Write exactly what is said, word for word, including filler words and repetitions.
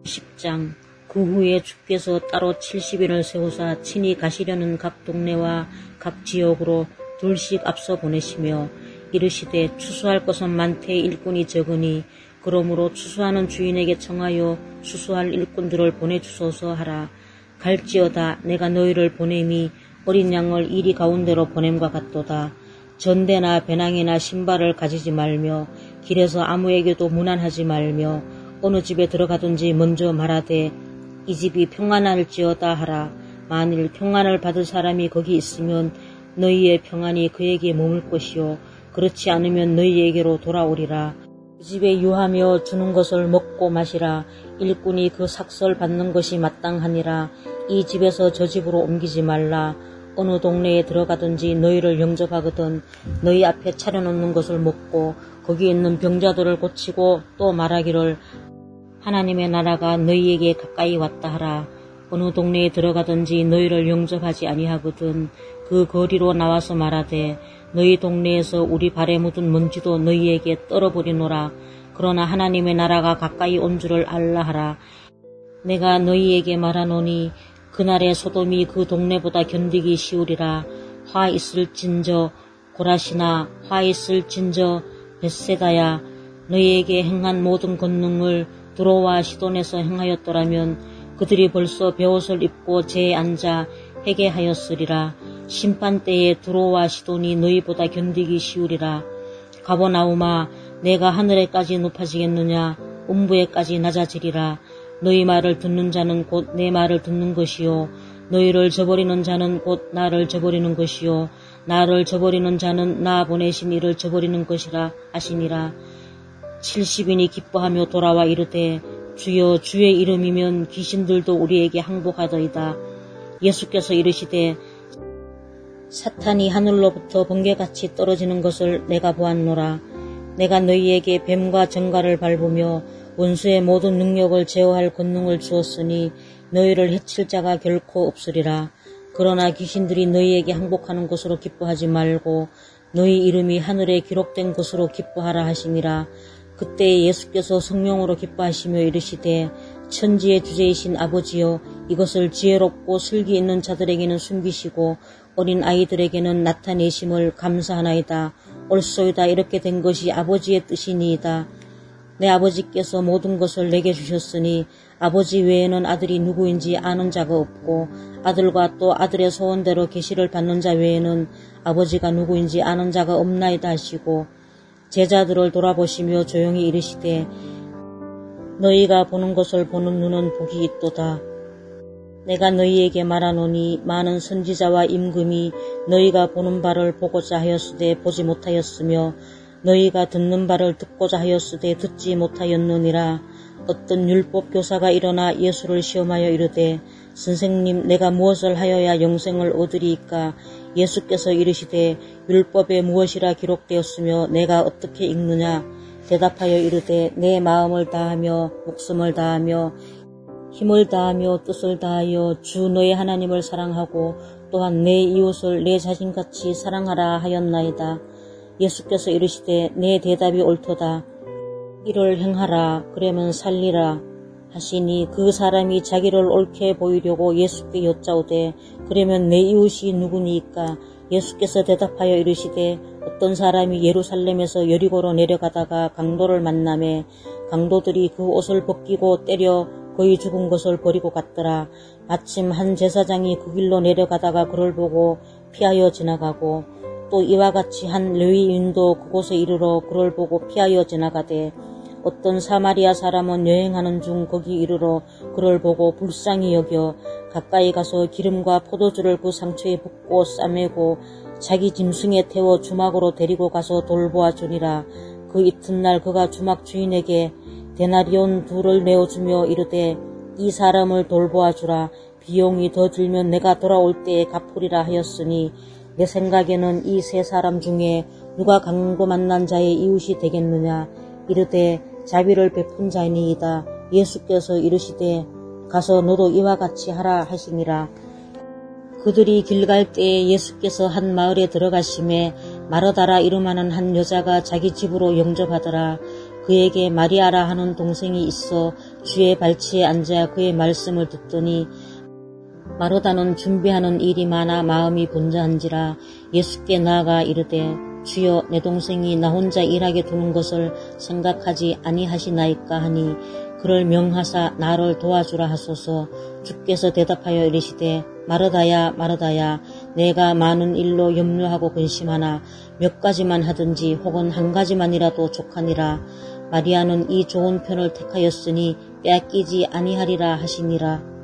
십 장. 그 후에 주께서 따로 칠십 인을 세우사 친히 가시려는 각 동네와 각 지역으로 둘씩 앞서 보내시며 이르시되 추수할 것은 많되 일꾼이 적으니 그러므로 추수하는 주인에게 청하여 추수할 일꾼들을 보내주소서 하라. 갈지어다 내가 너희를 보냄이 어린 양을 이리 가운데로 보냄과 같도다. 전대나 배낭이나 신발을 가지지 말며 길에서 아무에게도 무난하지 말며 어느 집에 들어가든지 먼저 말하되 이 집이 평안할지어다 하라. 만일 평안을 받을 사람이 거기 있으면 너희의 평안이 그에게 머물 것이요 그렇지 않으면 너희에게로 돌아오리라. 그 집에 유하며 주는 것을 먹고 마시라. 일꾼이 그 삭설 받는 것이 마땅하니라. 이 집에서 저 집으로 옮기지 말라. 어느 동네에 들어가든지 너희를 영접하거든 너희 앞에 차려놓는 것을 먹고 거기 있는 병자들을 고치고 또 말하기를 하나님의 나라가 너희에게 가까이 왔다 하라. 어느 동네에 들어가든지 너희를 영접하지 아니하거든 그 거리로 나와서 말하되 너희 동네에서 우리 발에 묻은 먼지도 너희에게 떨어버리노라. 그러나 하나님의 나라가 가까이 온 줄을 알라 하라. 내가 너희에게 말하노니 그날에 소돔이 그 동네보다 견디기 쉬우리라. 화 있을진저 고라시나 화 있을진저 벳세다야 너희에게 행한 모든 권능을 두로와 시돈에서 행하였더라면 그들이 벌써 베옷을 입고 재에 앉아 회개하였으리라. 심판때에 두로와 시돈이 너희보다 견디기 쉬우리라. 가버나움아 내가 하늘에까지 높아지겠느냐 음부에까지 낮아지리라. 너희 말을 듣는 자는 곧 내 말을 듣는 것이요 너희를 저버리는 자는 곧 나를 저버리는 것이요 나를 저버리는 자는 나 보내신 이를 저버리는 것이라 하시니라. 칠십 인이 기뻐하며 돌아와 이르되 주여 주의 이름이면 귀신들도 우리에게 항복하더이다. 예수께서 이르시되 사탄이 하늘로부터 번개같이 떨어지는 것을 내가 보았노라. 내가 너희에게 뱀과 정갈을 밟으며 원수의 모든 능력을 제어할 권능을 주었으니 너희를 해칠 자가 결코 없으리라. 그러나 귀신들이 너희에게 항복하는 것으로 기뻐하지 말고 너희 이름이 하늘에 기록된 것으로 기뻐하라 하시니라. 그때 예수께서 성령으로 기뻐하시며 이르시되 천지의 주제이신 아버지여 이것을 지혜롭고 슬기 있는 자들에게는 숨기시고 어린 아이들에게는 나타내심을 감사하나이다. 옳소이다. 이렇게 된 것이 아버지의 뜻이니이다. 내 아버지께서 모든 것을 내게 주셨으니 아버지 외에는 아들이 누구인지 아는 자가 없고 아들과 또 아들의 소원대로 계시를 받는 자 외에는 아버지가 누구인지 아는 자가 없나이다 하시고 제자들을 돌아보시며 조용히 이르시되 너희가 보는 것을 보는 눈은 복이 있도다. 내가 너희에게 말하노니 많은 선지자와 임금이 너희가 보는 바를 보고자 하였으되 보지 못하였으며 너희가 듣는 바를 듣고자 하였으되 듣지 못하였느니라. 어떤 율법 교사가 일어나 예수를 시험하여 이르되 선생님 내가 무엇을 하여야 영생을 얻으리이까? 예수께서 이르시되 율법에 무엇이라 기록되었으며 내가 어떻게 읽느냐? 대답하여 이르되 내 마음을 다하며 목숨을 다하며 힘을 다하며 뜻을 다하여 주 너의 하나님을 사랑하고 또한 내 이웃을 내 자신같이 사랑하라 하였나이다. 예수께서 이르시되 내 대답이 옳도다. 이를 행하라. 그러면 살리라 하시니 그 사람이 자기를 옳게 보이려고 예수께 여짜오되 그러면 내 이웃이 누구니이까? 예수께서 대답하여 이르시되 어떤 사람이 예루살렘에서 여리고로 내려가다가 강도를 만나매 강도들이 그 옷을 벗기고 때려 거의 죽은 것을 버리고 갔더라. 마침 한 제사장이 그 길로 내려가다가 그를 보고 피하여 지나가고 또 이와 같이 한 레위인도 그곳에 이르러 그를 보고 피하여 지나가되 어떤 사마리아 사람은 여행하는 중 거기 이르러 그를 보고 불쌍히 여겨 가까이 가서 기름과 포도주를 그 상처에 붓고 싸매고 자기 짐승에 태워 주막으로 데리고 가서 돌보아 주니라. 그 이튿날 그가 주막 주인에게 데나리온 둘을 내어주며 이르되 이 사람을 돌보아 주라. 비용이 더 들면 내가 돌아올 때에 갚으리라 하였으니 내 생각에는 이 세 사람 중에 누가 강도 만난 자의 이웃이 되겠느냐? 이르되 자비를 베푼 자니이다. 예수께서 이르시되 가서 너도 이와 같이 하라 하시니라. 그들이 길 갈 때에 예수께서 한 마을에 들어가심에 마르다라 이름하는 한 여자가 자기 집으로 영접하더라. 그에게 마리아라 하는 동생이 있어 주의 발치에 앉아 그의 말씀을 듣더니 마르다는 준비하는 일이 많아 마음이 분주한지라 예수께 나아가 이르되 주여 내 동생이 나 혼자 일하게 두는 것을 생각하지 아니하시나이까 하니 그를 명하사 나를 도와주라 하소서. 주께서 대답하여 이르시되 마르다야 마르다야 내가 많은 일로 염려하고 근심하나 몇 가지만 하든지 혹은 한 가지만이라도 족하니라. 마리아는 이 좋은 편을 택하였으니 빼앗기지 아니하리라 하시니라.